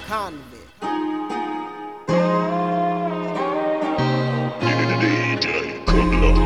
Convict. DJ Kudla.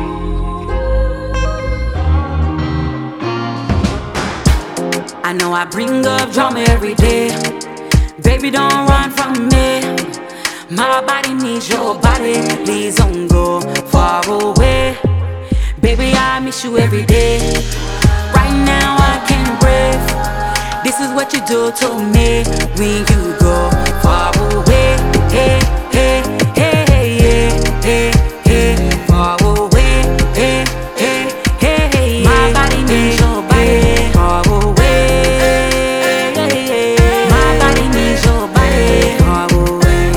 I know I bring up drama every day. Baby, don't run from me. My body needs your body. Please don't go far away. Baby, I miss you every day. Right now I can't breathe. This is what you do to me when you go far away. Hey, hey, hey, hey, hey, hey, far away. Hey, hey, hey, hey, my body needs your body. Far away. My body needs your body. Far away.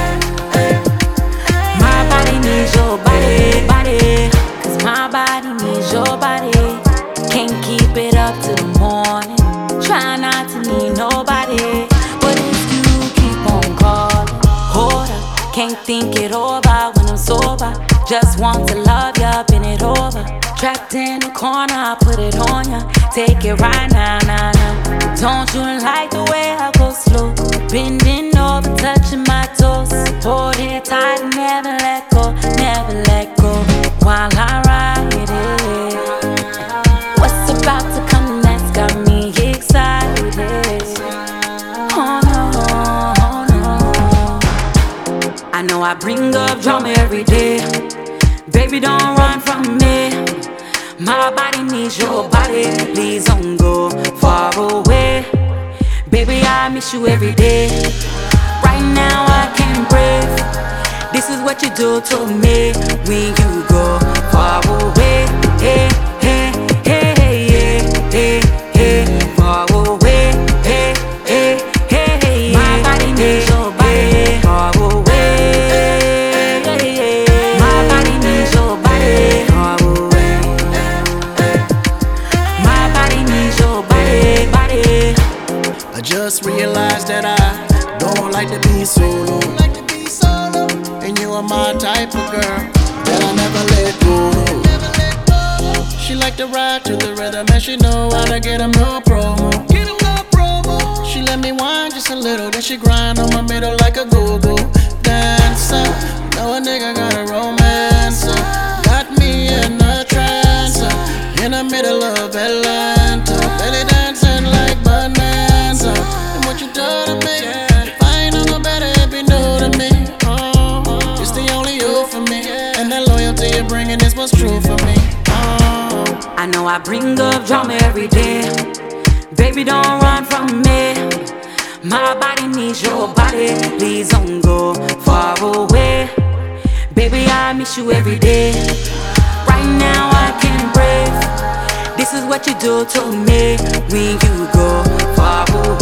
My body needs your body, body. 'Cause my body needs your body. Can't keep it up till the morning. Try not to need nobody, but if you keep on calling, hold up, can't think it over when I'm sober. Just want to love ya, bend it over. Trapped in the corner, I put it on ya. Take it right now, now, now. Don't you like the way I go slow? Bending over, touching my toes. Hold it tight and never let go, never let go. While I ride it, what's about to come next got me excited. Oh no, oh no. I know I bring up drama every day. Baby, don't run from me. My body needs your body. Please don't go far away. Baby, I miss you every day. Right now I can't breathe. This is what you do to me when you go far away. Hey, hey, hey, hey, hey, hey, far away. Hey, hey, hey, hey, my body needs your body. Far away. My body needs your body. Far away. My body needs your body, body. I just realized that I don't like to be solo. And you are my type of girl that I never let go. She like to ride to the rhythm and she know how to get 'em no promo. She let me whine just a little, then she grind on my middle like a go-go dancer. Know a nigga got a romancer, got me in a trance, in the middle of Atlanta, belly dancing like bonanza. And what you do to me, if I ain't know no better, it be new to me. It's the only you for me, and that loyalty you're bringing is what's true for me. I know I bring up drama every day. Baby, don't run from me. My body needs your body. Please don't go far away. Baby, I miss you every day. Right now I can't breathe. This is what you do to me when you go far away.